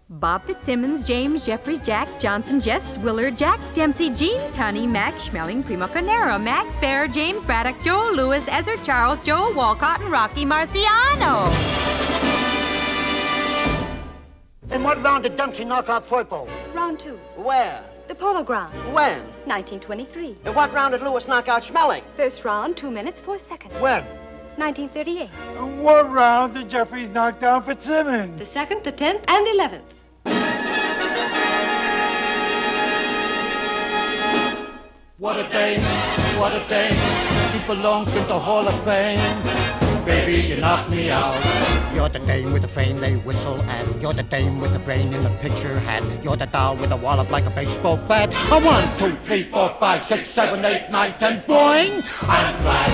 Bob Fitzsimmons, James, Jeffries, Jack, Johnson, Jess, Willard, Jack, Dempsey, Gene, Tunney, Mac, Schmeling, Primo Carnera, Max Fair, James Braddock, Joel Lewis, Ezra Charles, Joel Walcott, and Rocky Marciano. In what round did Dempsey knock out Firpo? Round 2. Where? The Polo Ground. When? 1923. In what round did Lewis knock out Schmeling? First round, 2 minutes, 4 seconds. When? 1938. In what round did Jeffries knock down Fitzsimmons? The 2nd, the 10th, and 11th. What a day, what a day. She belongs in the Hall of Fame. Baby, you knocked me out. You're the dame with the fame they whistle at. You're the dame with the brain in the picture hat. You're the doll with a wallop like a baseball bat. A 1, 2, 3, 4, 5, 6, 7, 8, 9, 10, boing! I'm flat.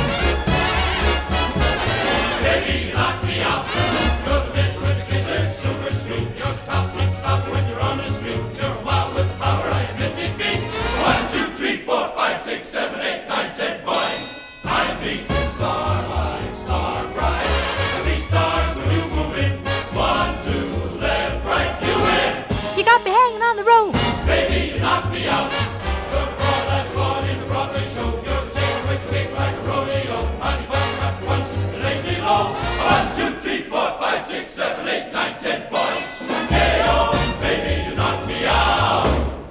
Baby, you knocked me out. You're the best with the kisses, super sweet. You're the top hit stop when you're on the street. You're wild with the power, I admit defeat. 1, 2, 3, 4, 5, 6, 7, 8, 9, 10, boing! I'm beat. Starlight, star bright. I see stars when you move in. 1, 2, left, right, you win. You got me hanging on the rope. Baby, you knocked me out. You're the broad like a broad in the Broadway show. You're the chicken with the kick like a rodeo. Honey bun got the punch that lays me low. 1, 2, 3, 4, 5, 6, 7, 8, 9, 10, boing. K.O. Baby, you knocked me out.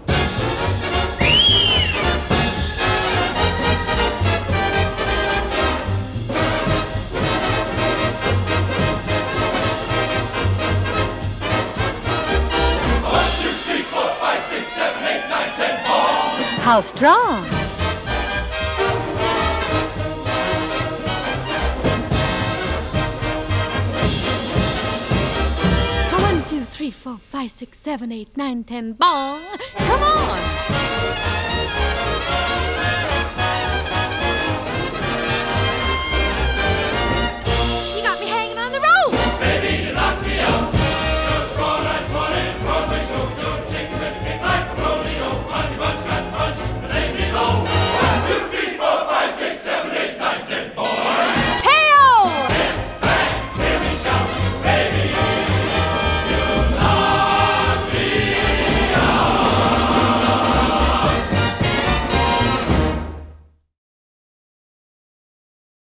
How strong? One, two, three, 4, 5, 6, 7, 8, 9, 10, bong! Come on!